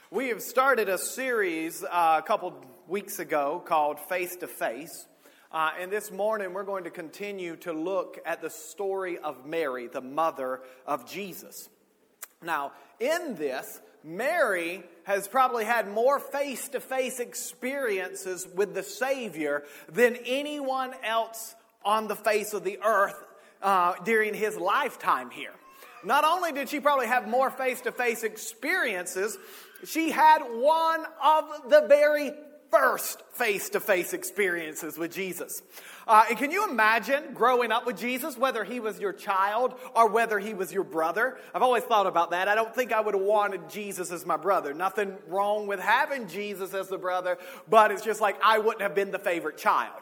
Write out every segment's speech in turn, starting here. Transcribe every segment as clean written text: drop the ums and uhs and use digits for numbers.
We have started a series a couple weeks ago called Face to Face. And this morning we're going to continue to look at the story of Mary, the mother of Jesus. Now, in this, Mary has probably had more face-to-face experiences with the Savior than anyone else on the face of the earth during his lifetime here. Not only did she probably have more face-to-face experiences, she had one of the very first face-to-face experiences with Jesus. And can you imagine growing up with Jesus, whether he was your child or whether he was your brother? I've always thought about that. I don't think I would have wanted Jesus as my brother. Nothing wrong with having Jesus as the brother, but it's just like I wouldn't have been the favorite child.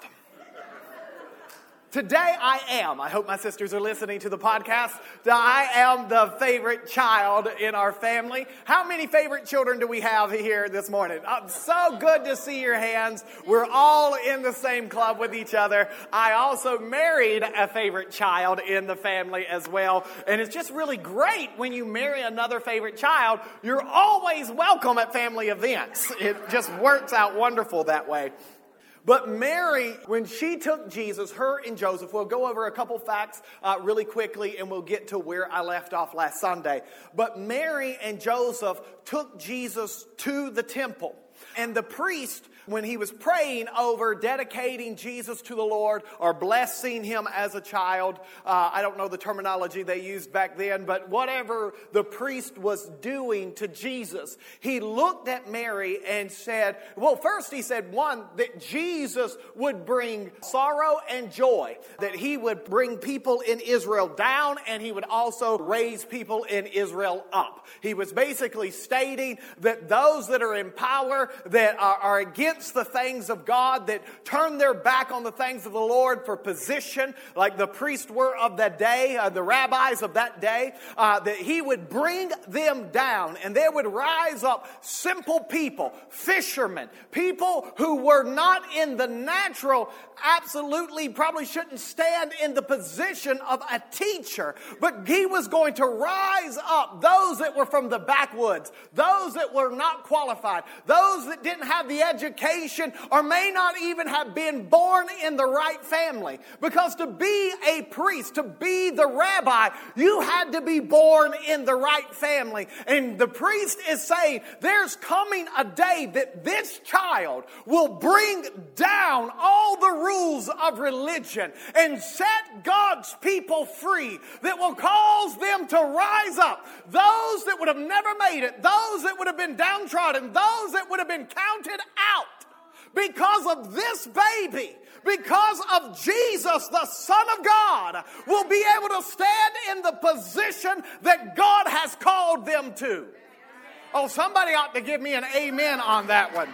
Today I am. I hope my sisters are listening to the podcast. I am the favorite child in our family. How many favorite children do we have here this morning? So good to see your hands. We're all in the same club with each other. I also married a favorite child in the family as well. And it's just really great when you marry another favorite child. You're always welcome at family events. It just works out wonderful that way. But Mary, when she took Jesus, her and Joseph, we'll go over a couple facts really quickly and we'll get to where I left off last Sunday. But Mary and Joseph took Jesus to the temple. And the priest, when he was praying over dedicating Jesus to the Lord or blessing him as a child, I don't know the terminology they used back then, but whatever the priest was doing to Jesus, he looked at Mary and said, well, first he said, one, that Jesus would bring sorrow and joy, that he would bring people in Israel down and he would also raise people in Israel up. He was basically stating that those that are in power, that are against the things of God, that turn their back on the things of the Lord for position, like the priests were of that day, the rabbis of that day, that he would bring them down and there would rise up simple people, fishermen, people who were not in the natural, absolutely probably shouldn't stand in the position of a teacher, but he was going to rise up those that were from the backwoods, those that were not qualified, those that didn't have the education or may not even have been born in the right family. Because to be a priest, to be the rabbi, you had to be born in the right family. And the priest is saying there's coming a day that this child will bring down all the rules of religion and set God's people free, that will cause them to rise up. Those that would have never made it, those that would have been downtrodden, those that would have been counted out because of this baby, because of Jesus, the Son of God, will be able to stand in the position that God has called them to. Oh, somebody ought to give me an amen on that one.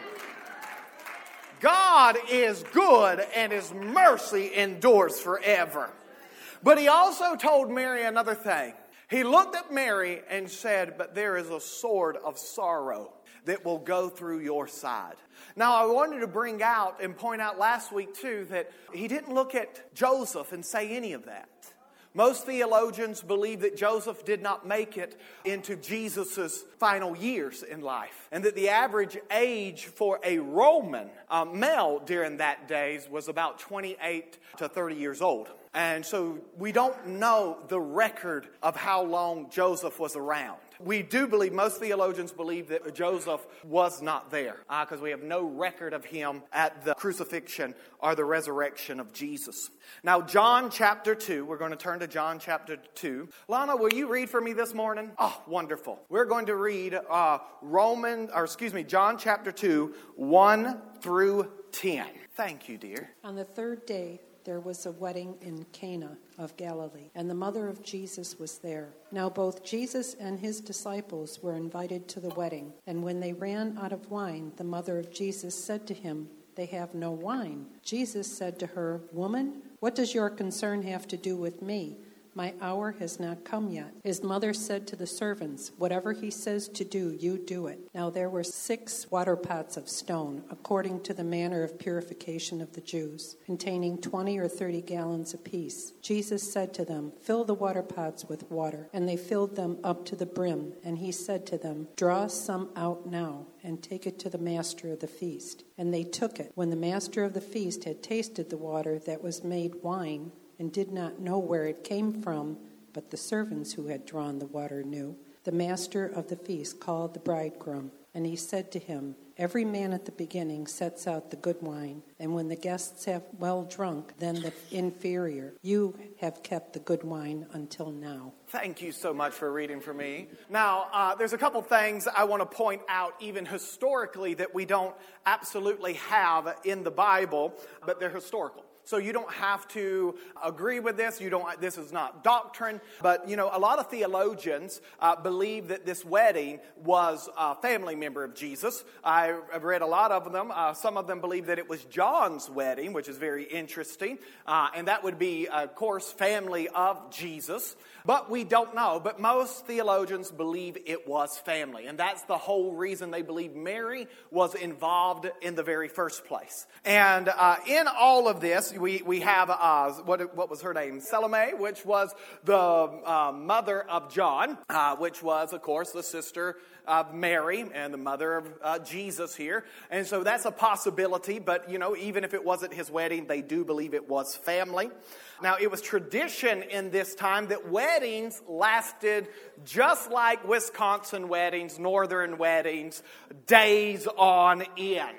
God is good and his mercy endures forever. But he also told Mary another thing. He looked at Mary and said, but there is a sword of sorrow that will go through your side. Now, I wanted to bring out and point out last week, too, that he didn't look at Joseph and say any of that. Most theologians believe that Joseph did not make it into Jesus' final years in life, and that the average age for a Roman male during that days was about 28 to 30 years old. And so we don't know the record of how long Joseph was around. We do believe, most theologians believe that Joseph was not there because we have no record of him at the crucifixion or the resurrection of Jesus. Now, John chapter 2, we're going to turn to John chapter 2. Lana, will you read for me this morning? Oh, wonderful. We're going to read John chapter 2, 1 through 10. Thank you, dear. On the third day, there was a wedding in Cana of Galilee, and the mother of Jesus was there. Now both Jesus and his disciples were invited to the wedding. And when they ran out of wine, the mother of Jesus said to him, "They have no wine." Jesus said to her, "Woman, what does your concern have to do with me? My hour has not come yet." His mother said to the servants, "Whatever he says to do, you do it." Now there were 6 water pots of stone, according to the manner of purification of the Jews, containing 20 or 30 gallons apiece. Jesus said to them, "Fill the water pots with water." And they filled them up to the brim. And he said to them, "Draw some out now, and take it to the master of the feast." And they took it. When the master of the feast had tasted the water that was made wine, and did not know where it came from, but the servants who had drawn the water knew, the master of the feast called the bridegroom. And he said to him, "Every man at the beginning sets out the good wine, and when the guests have well drunk, then the inferior. You have kept the good wine until now." Thank you so much for reading for me. Now, there's a couple things I want to point out, even historically, that we don't absolutely have in the Bible, but they're historical. So you don't have to agree with this. This is not doctrine. But, a lot of theologians believe that this wedding was a family member of Jesus. I've read a lot of them. Some of them believe that it was John's wedding, which is very interesting. And that would be, of course, family of Jesus. But we don't know. But most theologians believe it was family. And that's the whole reason they believe Mary was involved in the very first place. And in all of this, we have, what was her name? Salome, which was the mother of John, which was, of course, the sister of Mary and the mother of Jesus here. And so that's a possibility. But, even if it wasn't his wedding, they do believe it was family. Now, it was tradition in this time that weddings lasted just like Wisconsin weddings, northern weddings, days on end.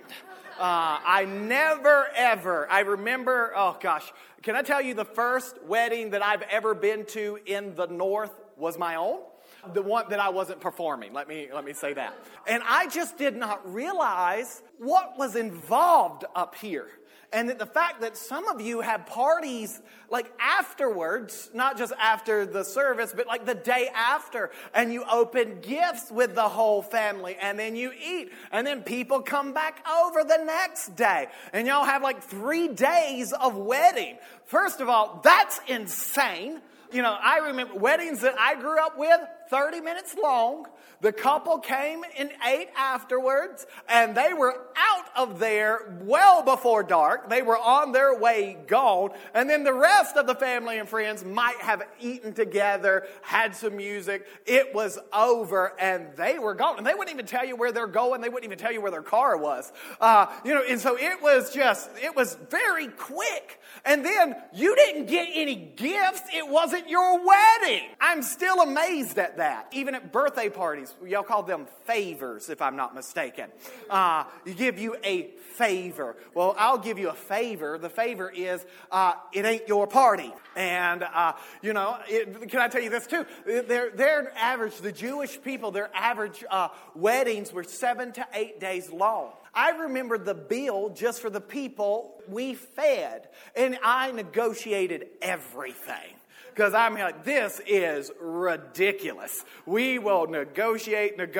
I never, ever, I remember, can I tell you the first wedding that I've ever been to in the North was my own? The one that I wasn't performing, let me say that. And I just did not realize what was involved up here. And that the fact that some of you have parties like afterwards, not just after the service, but like the day after. And you open gifts with the whole family. And then you eat. And then people come back over the next day. And y'all have like 3 days of wedding. First of all, that's insane. I remember weddings that I grew up with, 30 minutes long. The couple came and ate afterwards, and they were out of there well before dark. They were on their way gone, and then the rest of the family and friends might have eaten together, had some music. It was over, and they were gone. And they wouldn't even tell you where they're going. They wouldn't even tell you where their car was. And so it was very quick. And then you didn't get any gifts. It wasn't your wedding. I'm still amazed at that. Even at birthday parties, y'all call them favors, if I'm not mistaken. You give you a favor. Well, I'll give you a favor. The favor is, it ain't your party. And, can I tell you this too? Their average, the Jewish people, their average weddings were 7 to 8 days long. I remember the bill just for the people we fed. And I negotiated everything. Because I'm like, this is ridiculous. We will negotiate. And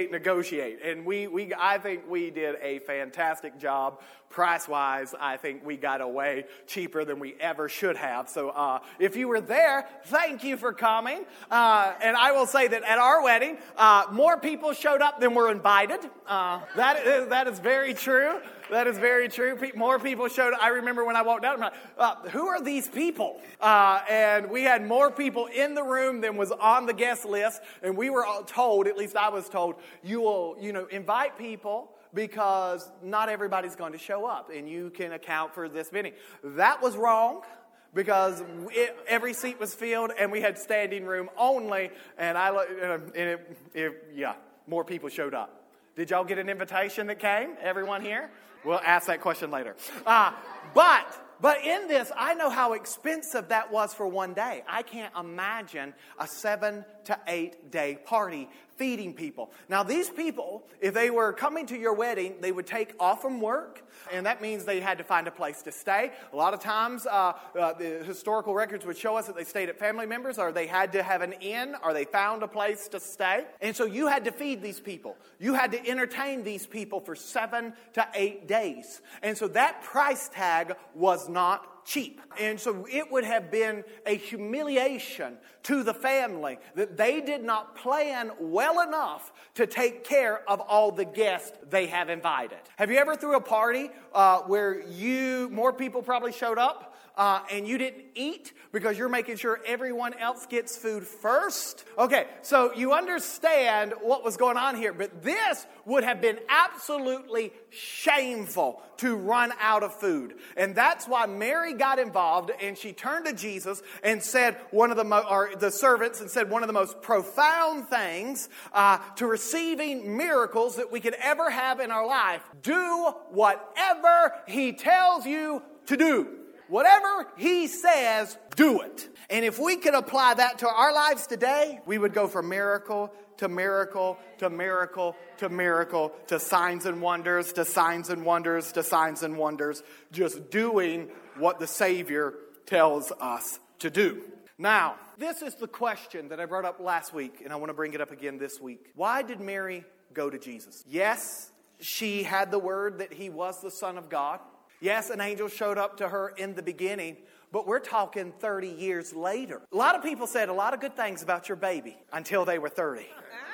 I think we did a fantastic job. Price-wise, I think we got away cheaper than we ever should have. So if you were there, thank you for coming. And I will say that at our wedding, more people showed up than were invited. That is very true. That is very true. More people showed up. I remember when I walked out, I'm like, who are these people? And we had more people in the room than was on the guest list. And we were told, at least I was told, you will, invite people because not everybody's going to show up. And you can account for this many. That was wrong. Because every seat was filled and we had standing room only. And more people showed up. Did y'all get an invitation that came? Everyone here? We'll ask that question later. But in this, I know how expensive that was for one day. I can't imagine a 7 to 8 day party feeding people. Now, these people, if they were coming to your wedding, they would take off from work, and that means they had to find a place to stay. A lot of times, the historical records would show us that they stayed at family members, or they had to have an inn, or they found a place to stay. And so you had to feed these people. You had to entertain these people for 7 to 8 days. And so that price tag was not cheap. And so it would have been a humiliation to the family that they did not plan well enough to take care of all the guests they have invited. Have you ever threw a party where more people probably showed up? And you didn't eat because you're making sure everyone else gets food first? Okay, so you understand what was going on here, but this would have been absolutely shameful to run out of food. And that's why Mary got involved, and she turned to Jesus and said the servants and said one of the most profound things to receiving miracles that we could ever have in our life. Do whatever he tells you to do. Whatever he says, do it. And if we could apply that to our lives today, we would go from miracle to miracle to miracle to miracle to signs and wonders to signs and wonders to signs and wonders, just doing what the Savior tells us to do. Now, this is the question that I brought up last week, and I want to bring it up again this week. Why did Mary go to Jesus? Yes, she had the word that he was the Son of God. Yes, an angel showed up to her in the beginning, but we're talking 30 years later. A lot of people said a lot of good things about your baby until they were 30.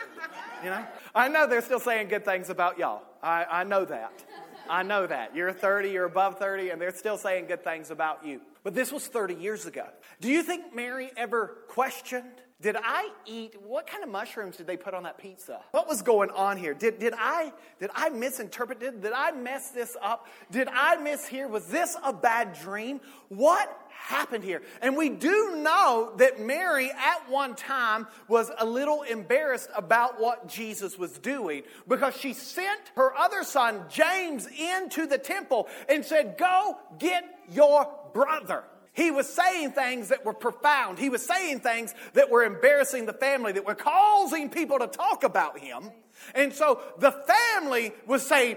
You know? I know they're still saying good things about y'all. I know that. I know that. You're 30, you're above 30, and they're still saying good things about you. But this was 30 years ago. Do you think Mary ever questioned? Did I eat, what kind of mushrooms did they put on that pizza? What was going on here? Did I misinterpret it? Did I mess this up? Did I mishear? Was this a bad dream? What happened here? And we do know that Mary at one time was a little embarrassed about what Jesus was doing because she sent her other son, James, into the temple and said, go get your brother. He was saying things that were profound. He was saying things that were embarrassing the family, that were causing people to talk about him. And so the family was saying,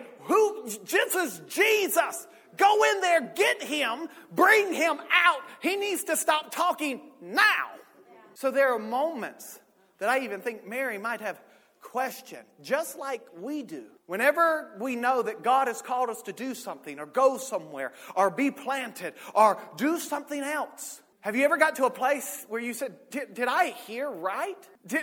this is Jesus. Go in there, get him, bring him out. He needs to stop talking now. So there are moments that I even think Mary might have questioned, just like we do. Whenever we know that God has called us to do something or go somewhere or be planted or do something else. Have you ever got to a place where you said, did I hear right?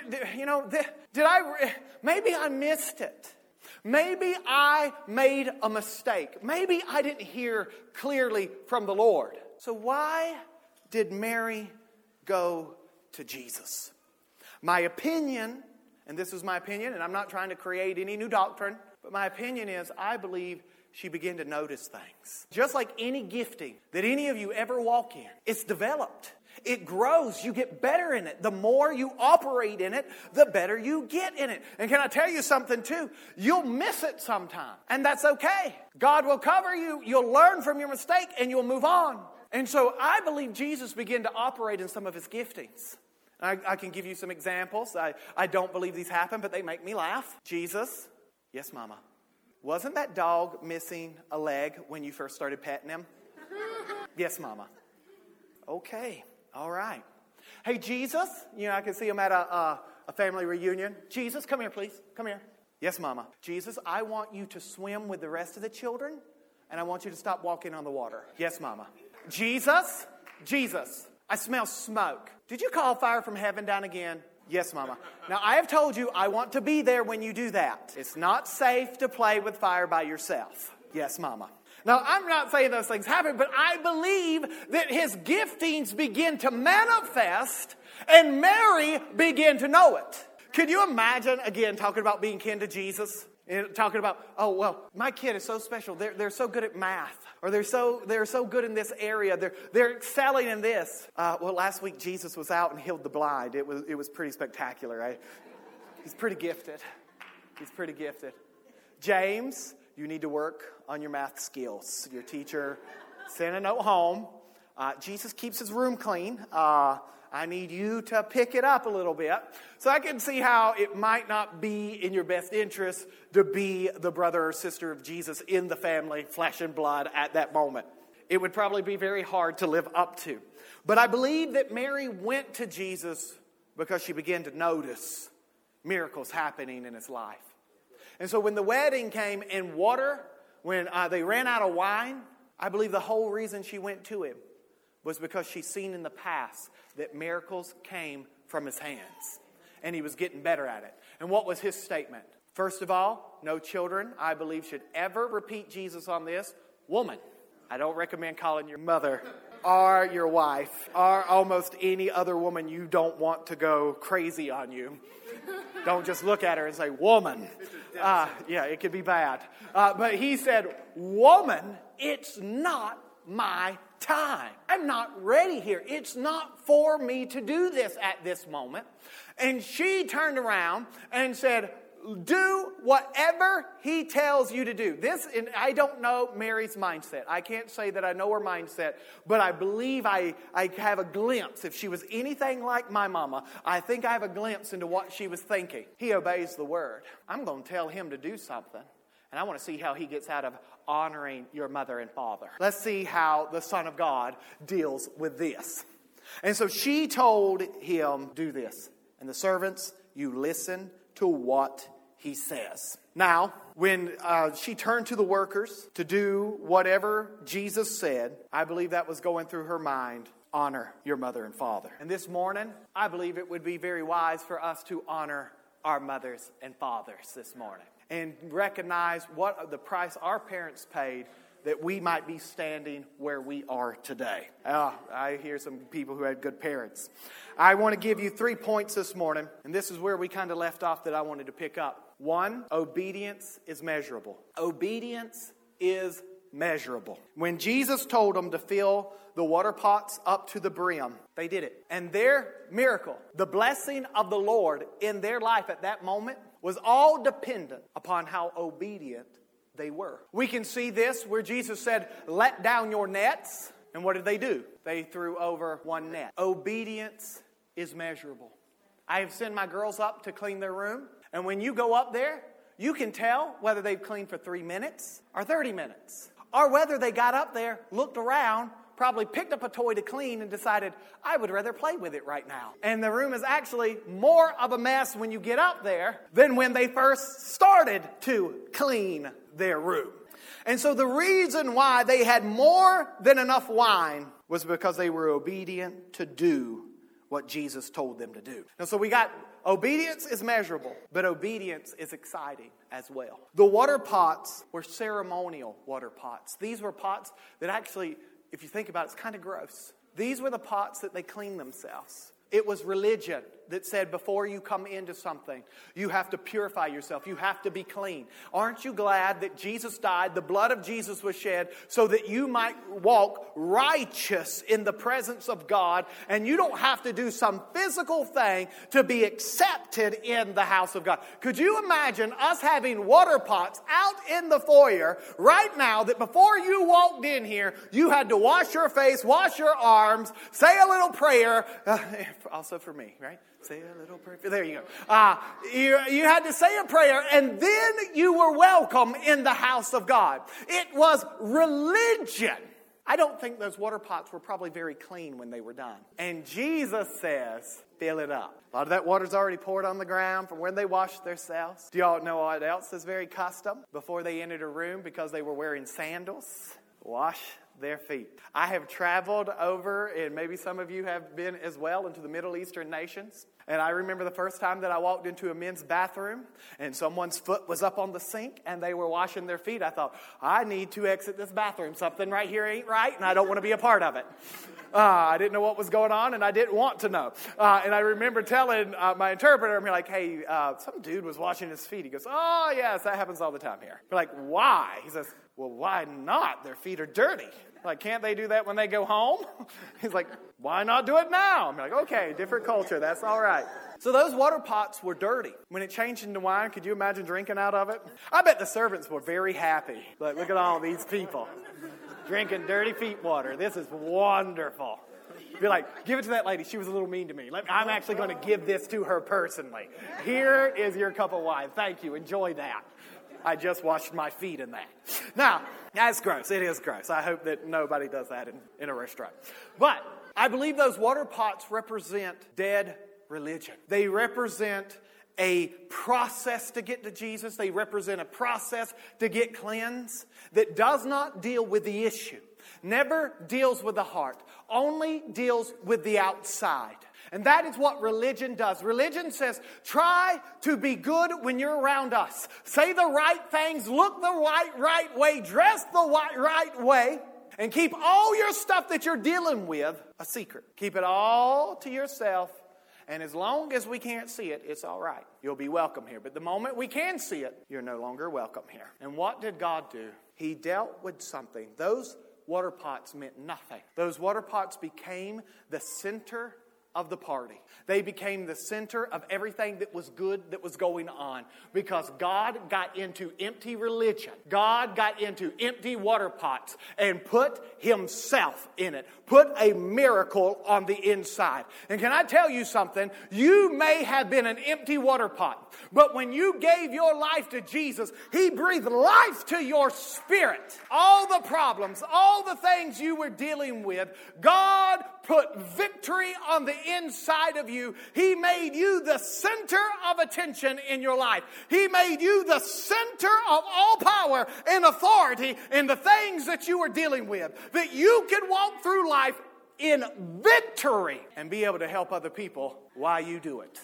Maybe I missed it. Maybe I made a mistake. Maybe I didn't hear clearly from the Lord. So why did Mary go to Jesus? My opinion, and this is my opinion, and I'm not trying to create any new doctrine, but my opinion is I believe she began to notice things. Just like any gifting that any of you ever walk in, it's developed. It grows. You get better in it. The more you operate in it, the better you get in it. And can I tell you something too? You'll miss it sometime, and that's okay. God will cover you. You'll learn from your mistake, and you'll move on. And so I believe Jesus began to operate in some of his giftings. I can give you some examples. I don't believe these happen, but they make me laugh. Jesus, yes, Mama. Wasn't that dog missing a leg when you first started petting him? Yes, Mama. Okay, all right. Hey, Jesus, I can see him at a family reunion. Jesus, come here, please. Come here. Yes, Mama. Jesus, I want you to swim with the rest of the children, and I want you to stop walking on the water. Yes, Mama. Jesus, I smell smoke. Did you call fire from heaven down again? Yes, Mama. Now, I have told you I want to be there when you do that. It's not safe to play with fire by yourself. Yes, Mama. Now, I'm not saying those things happen, but I believe that his giftings begin to manifest and Mary began to know it. Could you imagine, again, talking about being kin to Jesus? And talking about, oh, well, my kid is so special. They're so good at math. Or they're so good in this area. They're excelling in this. Well, last week Jesus was out and healed the blind. It was pretty spectacular, right? He's pretty gifted. James, you need to work on your math skills. Your teacher sent a note home. Jesus keeps his room clean. I need you to pick it up a little bit. So I can see how it might not be in your best interest to be the brother or sister of Jesus in the family, flesh and blood, at that moment. It would probably be very hard to live up to. But I believe that Mary went to Jesus because she began to notice miracles happening in his life. And so when the wedding came in water, when they ran out of wine, I believe the whole reason she went to him was because she's seen in the past that miracles came from his hands. And he was getting better at it. And what was his statement? First of all, no children, I believe, should ever repeat Jesus on this. Woman. I don't recommend calling your mother or your wife or almost any other woman you don't want to go crazy on you. Don't just look at her and say, woman. Yeah, it could be bad. But he said, woman, it's not my time. I'm not ready here. It's not for me to do this at this moment. And she turned around and said, do whatever he tells you to do. And I don't know Mary's mindset. I can't say that I know her mindset, but I believe I have a glimpse. If she was anything like my mama, I think I have a glimpse into what she was thinking. He obeys the word. I'm going to tell him to do something, and I want to see how he gets out of honoring your mother and father. Let's see how the Son of God deals with this. And so she told him, do this. And the servants, you listen to what he says. Now, when she turned to the workers to do whatever Jesus said, I believe that was going through her mind, honor your mother and father. And this morning, I believe it would be very wise for us to honor our mothers and fathers this morning and recognize what the price our parents paid that we might be standing where we are today. I hear some people who had good parents. I want to give you 3 points this morning, and this is where we kind of left off that I wanted to pick up. 1, obedience is measurable. Obedience is measurable. When Jesus told them to fill the water pots up to the brim, they did it. And their miracle, the blessing of the Lord in their life at that moment, was all dependent upon how obedient they were. We can see this where Jesus said, let down your nets. And what did they do? They threw over one net. Obedience is measurable. I have sent my girls up to clean their room. And when you go up there, you can tell whether they've cleaned for 3 minutes or 30 minutes. Or whether they got up there, looked around, probably picked up a toy to clean and decided, I would rather play with it right now. And the room is actually more of a mess when you get up there than when they first started to clean their room. And so the reason why they had more than enough wine was because they were obedient to do what Jesus told them to do. And so we got obedience is measurable, but obedience is exciting as well. The water pots were ceremonial water pots. These were pots that actually, if you think about it, it's kind of gross. These were the pots that they cleaned themselves. It was religion that said before you come into something, you have to purify yourself. You have to be clean. Aren't you glad that Jesus died, the blood of Jesus was shed, so that you might walk righteous in the presence of God, and you don't have to do some physical thing to be accepted in the house of God? Could you imagine us having water pots out in the foyer right now that before you walked in here, you had to wash your face, wash your arms, say a little prayer, also for me, right? Say a little prayer. There you go. You had to say a prayer, and then you were welcome in the house of God. It was religion. I don't think those water pots were probably very clean when they were done. And Jesus says, fill it up. A lot of that water's already poured on the ground from where they washed themselves. Do y'all know what else is very custom? Before they entered a room, because they were wearing sandals, wash their feet. I have traveled over, and maybe some of you have been as well, into the Middle Eastern nations. And I remember the first time that I walked into a men's bathroom and someone's foot was up on the sink and they were washing their feet. I thought, I need to exit this bathroom. Something right here ain't right, and I don't want to be a part of it. I didn't know what was going on, and I didn't want to know. And I remember telling my interpreter, I'm like, hey, some dude was washing his feet. He goes, oh, yes, that happens all the time here. We're like, why? He says, well, why not? Their feet are dirty. Like, can't they do that when they go home? He's like, why not do it now? I'm like, okay, different culture. That's all right. So those water pots were dirty. When it changed into wine, could you imagine drinking out of it? I bet the servants were very happy. Like, look at all these people drinking dirty feet water. This is wonderful. Be like, give it to that lady. She was a little mean to me. I'm actually going to give this to her personally. Here is your cup of wine. Thank you. Enjoy that. I just washed my feet in that. Now, that's gross. It is gross. I hope that nobody does that in a restaurant. But I believe those water pots represent dead religion. They represent a process to get to Jesus. They represent a process to get cleansed that does not deal with the issue. never deals with the heart, only deals with the outside. And that is what religion does. Religion says, try to be good when you're around us. Say the right things, look the right way, dress the right way, and keep all your stuff that you're dealing with a secret. Keep it all to yourself. And as long as we can't see it, it's all right. You'll be welcome here. But the moment we can see it, you're no longer welcome here. And what did God do? He dealt with something. Those water pots meant nothing. Those water pots became the center of the party. They became the center of everything that was good that was going on, because God got into empty religion. God got into empty water pots and put himself in it. Put a miracle on the inside. And can I tell you something? You may have been an empty water pot, but when you gave your life to Jesus, he breathed life to your spirit. All the problems, all the things you were dealing with, God put victory on the inside of you. He made you the center of attention in your life. He made you the center of all power and authority in the things that you were dealing with, that you could walk through life in victory and be able to help other people while you do it.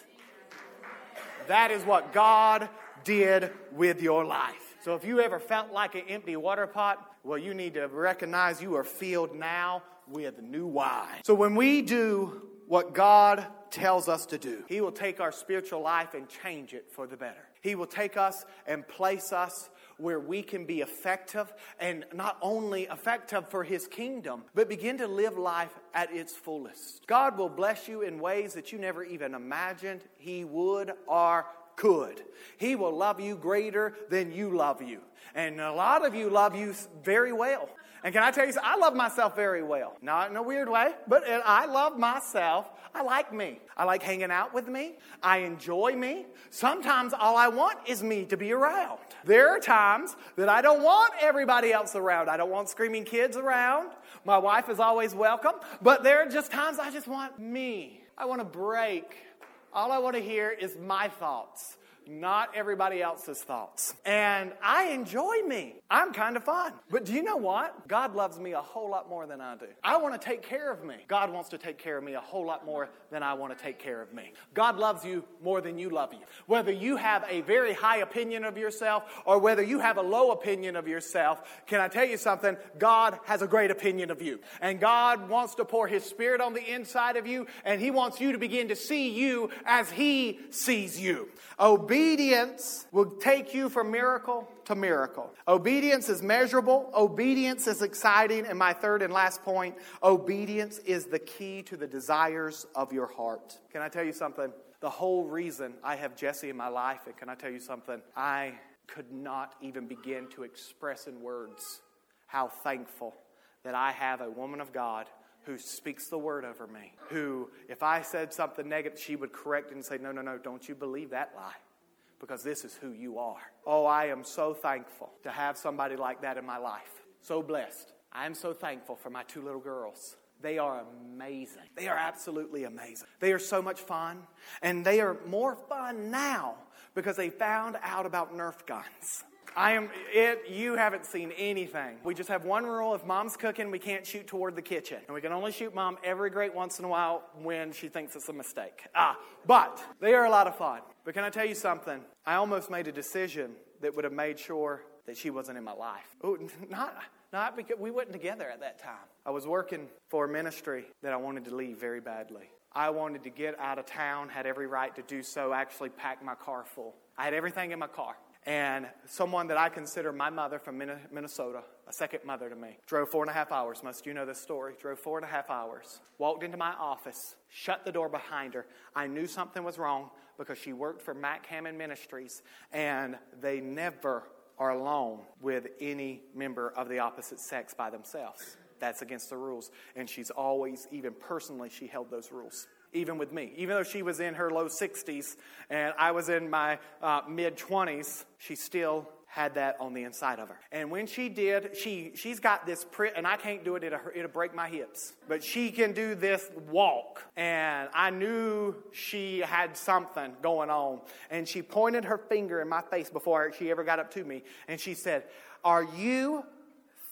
That is what God did with your life. So if you ever felt like an empty water pot, well, you need to recognize you are filled now with new wine. So when we do what God tells us to do, he will take our spiritual life and change it for the better. He will take us and place us where we can be effective, and not only effective for his kingdom, but begin to live life at its fullest. God will bless you in ways that you never even imagined he would or could. He will love you greater than you love you. And a lot of you love you very well. And can I tell you something? I love myself very well. Not in a weird way, but I love myself. I like me. I like hanging out with me. I enjoy me. Sometimes all I want is me to be around. There are times that I don't want everybody else around. I don't want screaming kids around. My wife is always welcome. But there are just times I just want me. I want to break. All I want to hear is my thoughts, not everybody else's thoughts. And I enjoy me. I'm kind of fun. But do you know what? God loves me a whole lot more than I do. I want to take care of me. God wants to take care of me a whole lot more than I want to take care of me. God loves you more than you love you. Whether you have a very high opinion of yourself or whether you have a low opinion of yourself, can I tell you something? God has a great opinion of you. And God wants to pour his spirit on the inside of you, and he wants you to begin to see you as he sees you. Obedience will take you from miracle to miracle. Obedience is measurable. Obedience is exciting. And my third and last point, obedience is the key to the desires of your heart. Can I tell you something? The whole reason I have Jesse in my life, and can I tell you something? I could not even begin to express in words how thankful that I have a woman of God who speaks the word over me, who, if I said something negative, she would correct it and say, no, don't you believe that lie, because this is who you are. Oh, I am so thankful to have somebody like that in my life. So blessed. I am so thankful for my two little girls. They are amazing. They are absolutely amazing. They are so much fun, and they are more fun now because they found out about Nerf guns. You haven't seen anything. We just have one rule. If mom's cooking, we can't shoot toward the kitchen. And we can only shoot mom every great once in a while when she thinks it's a mistake. But they are a lot of fun. But can I tell you something? I almost made a decision that would have made sure that she wasn't in my life. Ooh, not because we weren't together at that time. I was working for a ministry that I wanted to leave very badly. I wanted to get out of town, had every right to do so, actually packed my car full. I had everything in my car. And someone that I consider my mother from Minnesota, a second mother to me, drove 4.5 hours. Most of you know this story. Drove 4.5 hours. Walked into my office, shut the door behind her. I knew something was wrong because she worked for Mac Hammond Ministries, and they never are alone with any member of the opposite sex by themselves. That's against the rules. And she's always, even personally, she held those rules. Even with me. Even though she was in her low 60s and I was in my mid-20s, she still had that on the inside of her. And when she did, she's got this and I can't do it, it'll break my hips. But she can do this walk. And I knew she had something going on. And she pointed her finger in my face before she ever got up to me. And she said, "Are you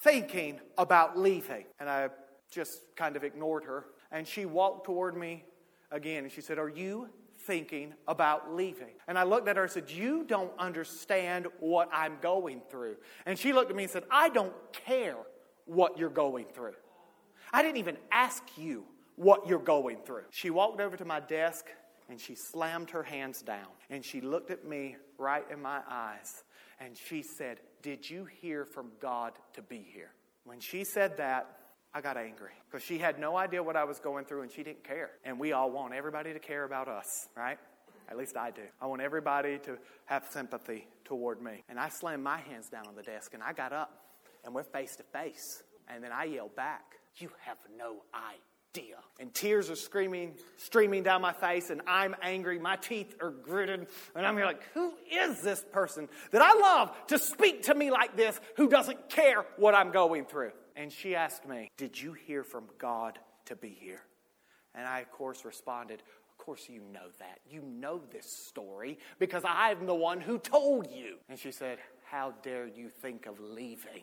thinking about leaving? And I just kind of ignored her. And she walked toward me again and she said, are you thinking about leaving? And I looked at her and said, you don't understand what I'm going through. And she looked at me and said, I don't care what you're going through. I didn't even ask you what you're going through. She walked over to my desk and she slammed her hands down. And she looked at me right in my eyes. And she said, did you hear from God to be here? When she said that, I got angry. Because she had no idea what I was going through and she didn't care. And we all want everybody to care about us, right? At least I do. I want everybody to have sympathy toward me. And I slammed my hands down on the desk and I got up and we're face to face. And then I yelled back, you have no idea. And tears are streaming down my face, and I'm angry. My teeth are gritted, and I'm here like, who is this person that I love to speak to me like this, who doesn't care what I'm going through? And she asked me, did you hear from God to be here? And I, of course, responded, of course you know that. You know this story because I'm the one who told you. And she said, how dare you think of leaving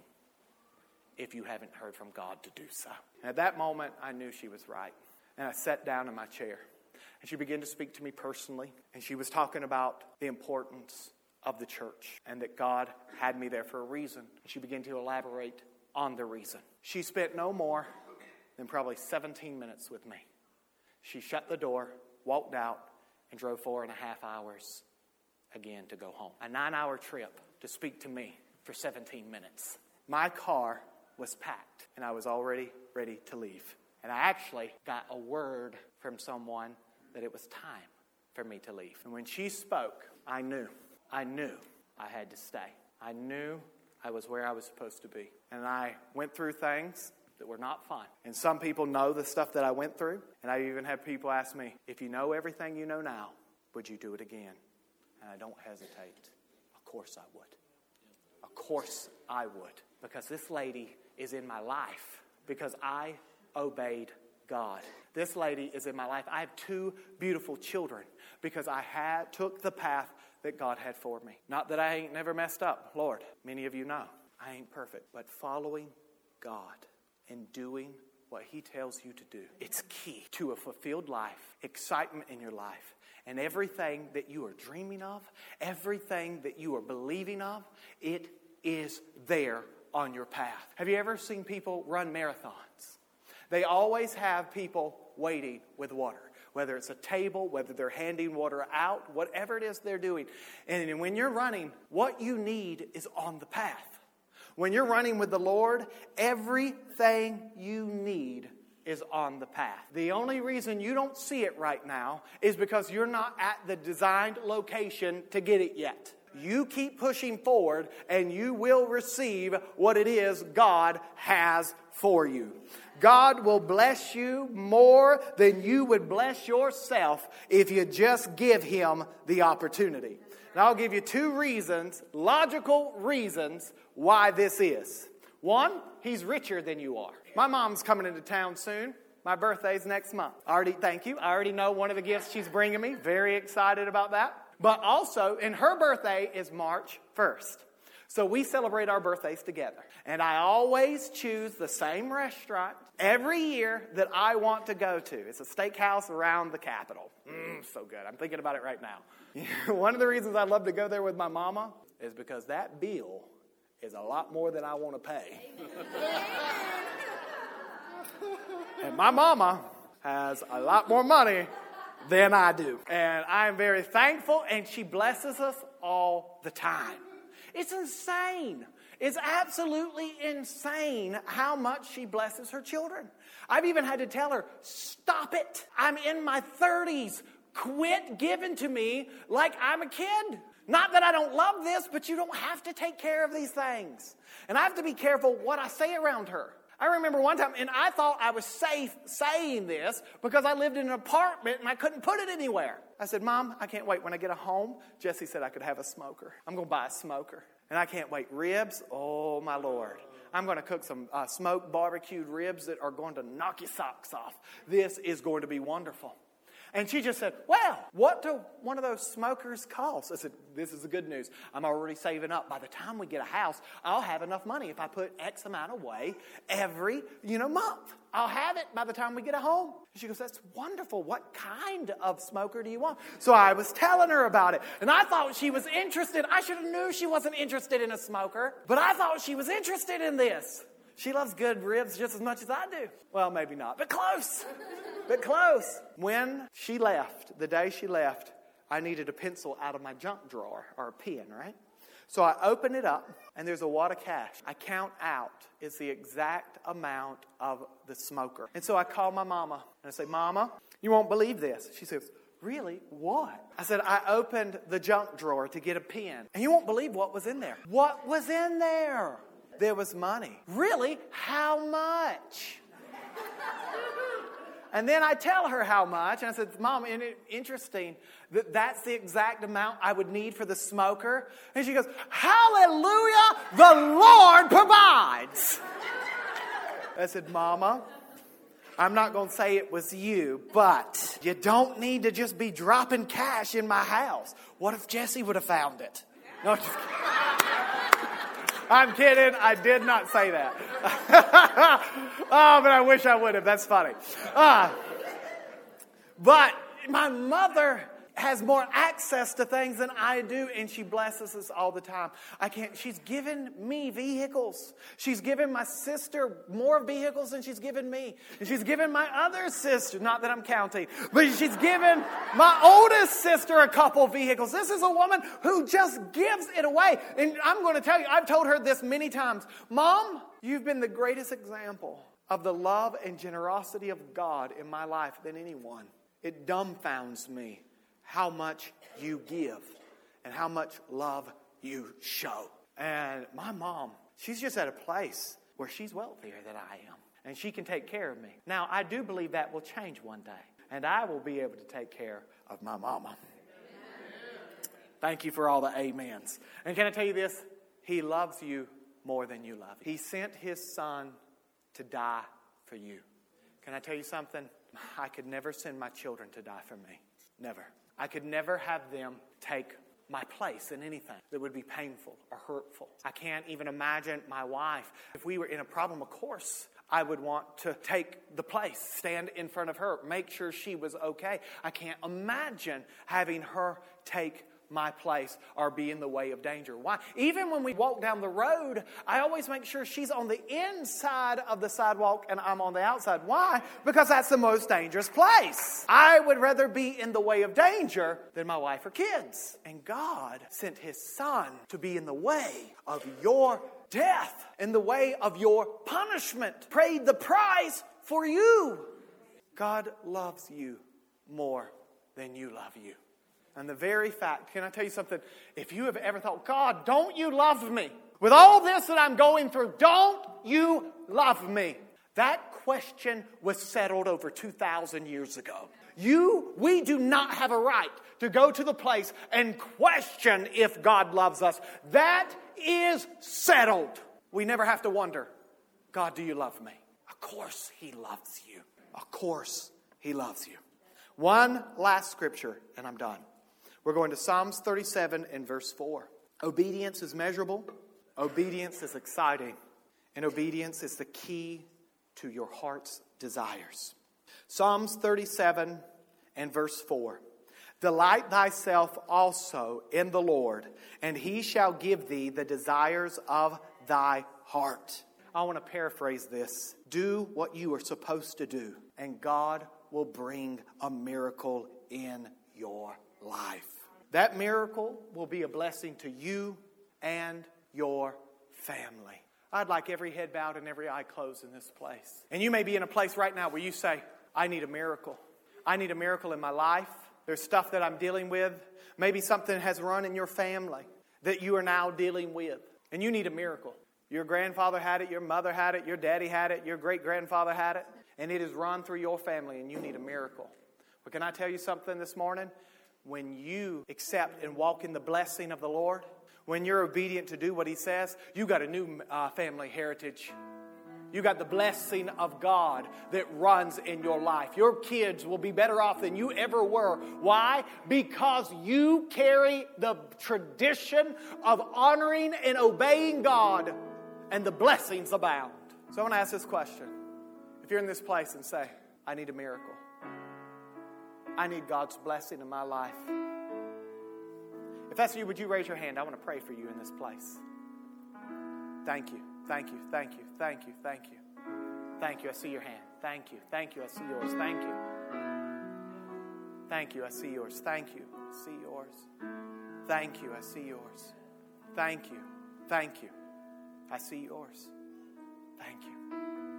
if you haven't heard from God to do so? And at that moment, I knew she was right. And I sat down in my chair. And she began to speak to me personally. And she was talking about the importance of the church and that God had me there for a reason. And she began to elaborate on the reason. She spent no more than probably 17 minutes with me. She shut the door, walked out, and drove 4.5 hours again to go home. A 9-hour trip to speak to me for 17 minutes. My car was packed, and I was already ready to leave. And I actually got a word from someone that it was time for me to leave. And when she spoke, I knew I had to stay. I knew I was where I was supposed to be. And I went through things that were not fun. And some people know the stuff that I went through. And I even had people ask me, if you know everything you know now, would you do it again? And I don't hesitate. Of course I would. Of course I would. Because this lady is in my life because I obeyed God. This lady is in my life. I have 2 beautiful children because I took the path that God had for me. Not that I ain't never messed up. Lord, many of you know I ain't perfect. But following God and doing what He tells you to do, it's key to a fulfilled life, excitement in your life. And everything that you are dreaming of, everything that you are believing of, it is there on your path. Have you ever seen people run marathons? They always have people waiting with water. Whether it's a table, whether they're handing water out, whatever it is they're doing. And when you're running, what you need is on the path. When you're running with the Lord, everything you need is on the path. The only reason you don't see it right now is because you're not at the designed location to get it yet. You keep pushing forward and you will receive what it is God has for you. God will bless you more than you would bless yourself if you just give Him the opportunity. And I'll give you 2 reasons, logical reasons, why this is. 1, He's richer than you are. My mom's coming into town soon. My birthday's next month. I already know one of the gifts she's bringing me. Very excited about that. But also, and her birthday is March 1st. So we celebrate our birthdays together. And I always choose the same restaurant every year that I want to go to. It's a steakhouse around the Capitol. So good. I'm thinking about it right now. One of the reasons I love to go there with my mama is because that bill is a lot more than I want to pay. And my mama has a lot more money than I do. And I'm very thankful, and she blesses us all the time. It's insane. It's absolutely insane how much she blesses her children. I've even had to tell her, stop it. I'm in my 30s. Quit giving to me like I'm a kid. Not that I don't love this, but you don't have to take care of these things. And I have to be careful what I say around her. I remember one time, and I thought I was safe saying this because I lived in an apartment and I couldn't put it anywhere. I said, Mom, I can't wait. When I get a home, Jesse said I could have a smoker. I'm going to buy a smoker. And I can't wait. Ribs? Oh, my Lord. I'm going to cook some smoked barbecued ribs that are going to knock your socks off. This is going to be wonderful. And she just said, well, what do one of those smokers cost? I said, this is the good news. I'm already saving up. By the time we get a house, I'll have enough money if I put X amount away every, month. I'll have it by the time we get a home. And she goes, that's wonderful. What kind of smoker do you want? So I was telling her about it. And I thought she was interested. I should have knew she wasn't interested in a smoker. But I thought she was interested in this. She loves good ribs just as much as I do. Well, maybe not, but close. But close. When she left, the day she left, I needed a pencil out of my junk drawer, or a pen, right? So I open it up, and there's a wad of cash. I count out. It's the exact amount of the smoker. And so I call my mama, and I say, Mama, you won't believe this. She says, really? What? I said, I opened the junk drawer to get a pen, and you won't believe what was in there. What was in there? There was money. Really? How much? And then I tell her how much. And I said, Mom, isn't it interesting that that's the exact amount I would need for the smoker? And she goes, hallelujah, the Lord provides. I said, Mama, I'm not going to say it was you, but you don't need to just be dropping cash in my house. What if Jesse would have found it? No, just kidding. I'm kidding. I did not say that. Oh, but I wish I would have. That's funny. But my mother has more access to things than I do, and she blesses us all the time. She's given me vehicles. She's given my sister more vehicles than she's given me. And she's given my other sister, not that I'm counting, but she's given my oldest sister a couple vehicles. This is a woman who just gives it away. And I'm going to tell you, I've told her this many times. Mom, you've been the greatest example of the love and generosity of God in my life than anyone. It dumbfounds me how much you give and how much love you show. And my mom, she's just at a place where she's wealthier than I am. And she can take care of me. Now, I do believe that will change one day. And I will be able to take care of my mama. Thank you for all the amens. And can I tell you this? He loves you more than you love him. He sent his son to die for you. Can I tell you something? I could never send my children to die for me. Never. I could never have them take my place in anything that would be painful or hurtful. I can't even imagine my wife. If we were in a problem, of course, I would want to take the place, stand in front of her, make sure she was okay. I can't imagine having her take my place or be in the way of danger. Why? Even when we walk down the road, I always make sure she's on the inside of the sidewalk and I'm on the outside. Why? Because that's the most dangerous place. I would rather be in the way of danger than my wife or kids. And God sent his son to be in the way of your death, in the way of your punishment, paid the price for you. God loves you more than you love you. And the very fact, can I tell you something? If you have ever thought, God, don't you love me? With all this that I'm going through, don't you love me? That question was settled over 2,000 years ago. We do not have a right to go to the place and question if God loves us. That is settled. We never have to wonder, God, do you love me? Of course he loves you. Of course he loves you. One last scripture, and I'm done. We're going to Psalms 37 and verse 4. Obedience is measurable. Obedience is exciting. And obedience is the key to your heart's desires. Psalms 37 and verse 4. Delight thyself also in the Lord, and he shall give thee the desires of thy heart. I want to paraphrase this. Do what you are supposed to do, and God will bring a miracle in your life. That miracle will be a blessing to you and your family. I'd like every head bowed and every eye closed in this place. And you may be in a place right now where you say, I need a miracle. I need a miracle in my life. There's stuff that I'm dealing with. Maybe something has run in your family that you are now dealing with. And you need a miracle. Your grandfather had it, your mother had it, your daddy had it, your great-grandfather had it. And it has run through your family and you need a miracle. But can I tell you something this morning? When you accept and walk in the blessing of the Lord, when you're obedient to do what he says, you got a new family heritage. You got the blessing of God that runs in your life. Your kids will be better off than you ever were. Why? Because you carry the tradition of honoring and obeying God, and the blessings abound. So I want to ask this question. If you're in this place and say, I need a miracle. I need God's blessing in my life. If that's you, would you raise your hand? I want to pray for you in this place. Thank you. Thank you, thank you, thank you, thank you. Thank you, I see your hand. Thank you, thank you, I see yours. Thank you. Thank you, I see yours. Thank you, I see yours. Thank you, I see yours. Thank you, thank you, I see yours. Thank you.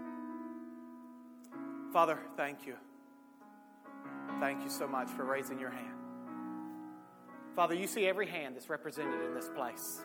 Father, thank you. Thank you so much for raising your hand. Father, you see every hand that's represented in this place.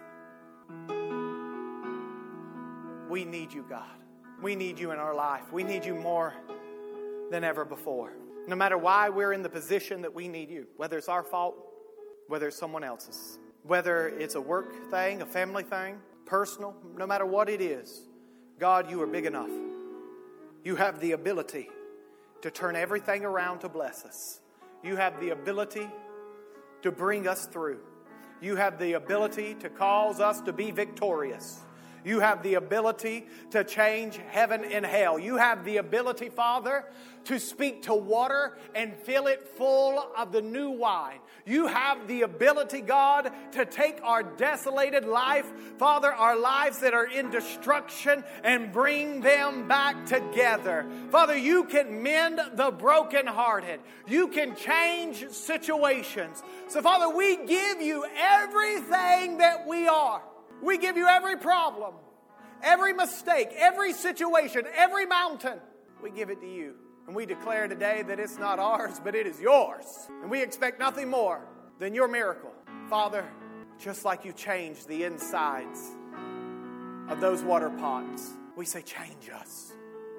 We need you, God. We need you in our life. We need you more than ever before. No matter why we're in the position that we need you, whether it's our fault, whether it's someone else's, whether it's a work thing, a family thing, personal, no matter what it is, God, you are big enough. You have the ability to turn everything around to bless us. You have the ability to bring us through. You have the ability to cause us to be victorious. You have the ability to change heaven and hell. You have the ability, Father, to speak to water and fill it full of the new wine. You have the ability, God, to take our desolated life, Father, our lives that are in destruction, and bring them back together. Father, you can mend the brokenhearted. You can change situations. So, Father, we give you everything that we are. We give you every problem, every mistake, every situation, every mountain. We give it to you. And we declare today that it's not ours, but it is yours. And we expect nothing more than your miracle. Father, just like you changed the insides of those water pots, we say, change us.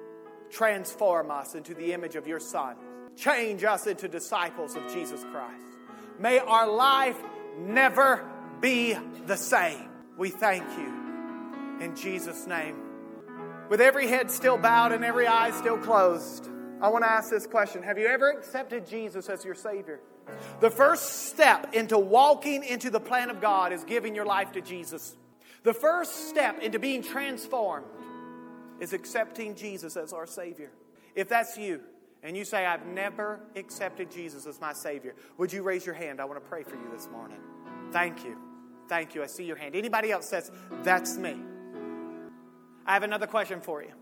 Transform us into the image of your Son. Change us into disciples of Jesus Christ. May our life never be the same. We thank you in Jesus' name. With every head still bowed and every eye still closed, I want to ask this question. Have you ever accepted Jesus as your Savior? The first step into walking into the plan of God is giving your life to Jesus. The first step into being transformed is accepting Jesus as our Savior. If that's you, and you say, I've never accepted Jesus as my Savior, would you raise your hand? I want to pray for you this morning. Thank you. Thank you. I see your hand. Anybody else says, that's me? I have another question for you.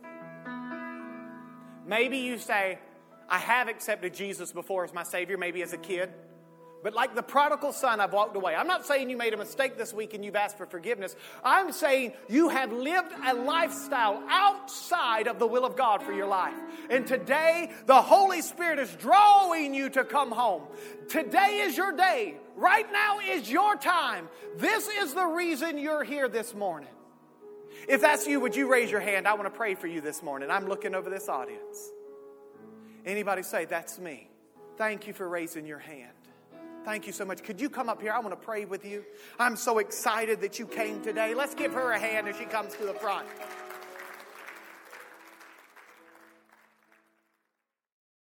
Maybe you say, I have accepted Jesus before as my Savior, maybe as a kid. But like the prodigal son, I've walked away. I'm not saying you made a mistake this week and you've asked for forgiveness. I'm saying you have lived a lifestyle outside of the will of God for your life. And today, the Holy Spirit is drawing you to come home. Today is your day. Right now is your time. This is the reason you're here this morning. If that's you, would you raise your hand? I want to pray for you this morning. I'm looking over this audience. Anybody say, that's me? Thank you for raising your hand. Thank you so much. Could you come up here? I want to pray with you. I'm so excited that you came today. Let's give her a hand as she comes to the front.